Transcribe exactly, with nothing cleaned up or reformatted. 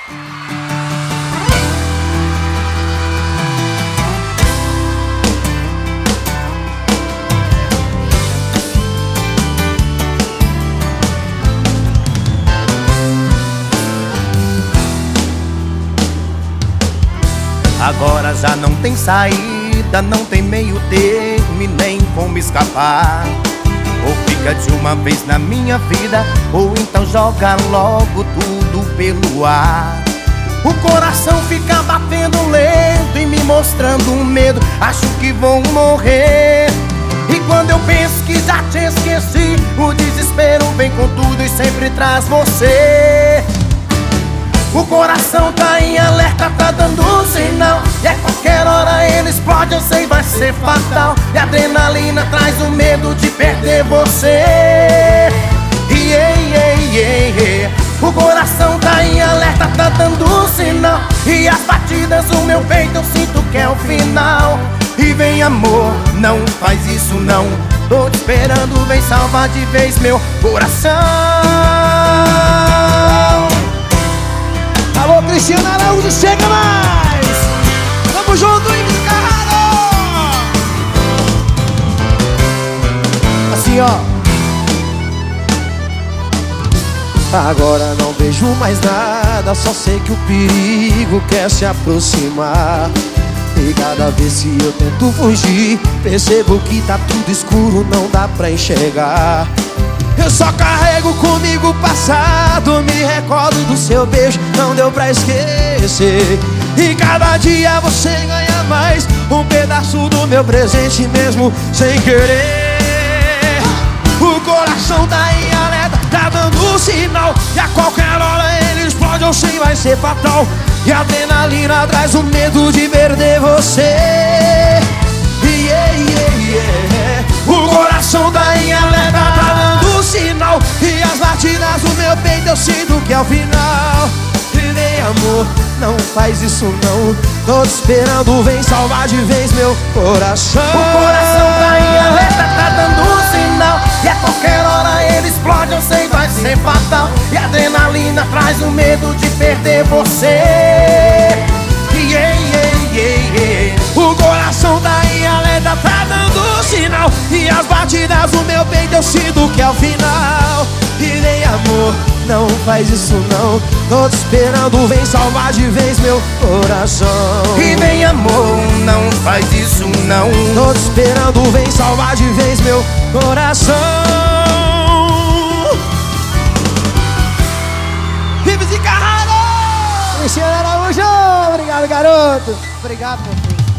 Agora já não tem saída, não tem meio termo e nem como escapar. Ou fica de uma vez na minha vida, ou então joga logo tudo pelo ar. O coração fica batendo lento e me mostrando um medo, acho que vou morrer. E quando eu penso que já te esqueci, o desespero vem com tudo e sempre traz você. O coração tá em alerta, tá dando um sinal, e a qualquer hora ele explode, eu sei, vai ser fatal. E a adrenalina traz o medo de perder você. Yeah, yeah, yeah, yeah. O coração tá em alerta, tá dando um sinal, e as batidas do meu peito eu sinto que é o final. E vem amor, não faz isso não, tô te esperando, vem salvar de vez meu coração. Alô, Cristiano Araújo, chega mais! Tamo junto, hein, Carraro! Assim, ó. Agora não vejo mais nada, só sei que o perigo quer se aproximar. E cada vez que eu tento fugir, percebo que tá tudo escuro, não dá pra enxergar. Eu só carrego comigo o passado, me recordo do seu beijo, não deu pra esquecer. E cada dia você ganha mais um pedaço do meu presente mesmo sem querer. O coração tá em alerta, tá dando um sinal, e a qualquer hora ele explode, eu sei, vai ser fatal. E a adrenalina traz o medo de perder você. Yeah, yeah, yeah. O coração tá em alerta, tá dando um sinal, e as batidas do meu peito eu sinto que é o final. E vem amor, não faz isso não, tô te esperando, vem salvar de vez meu coração. O coração tá em alerta, tá dando um sinal, e a qualquer hora ele explode, eu sei, vai ser fatal. E a adrenalina traz o medo de perder você. Yeah, yeah, yeah, yeah. O coração tá em alerta, tá dando um sinal, e as batidas do meu peito eu sinto que é o final. E vem amor, não faz isso não, tô te esperando, vem salvar de vez meu coração. E vem amor, não faz isso não, tô te esperando, vem salvar de vez meu coração. Vives e Carraro! Cristiano Araújo, obrigado garoto. Obrigado meu filho.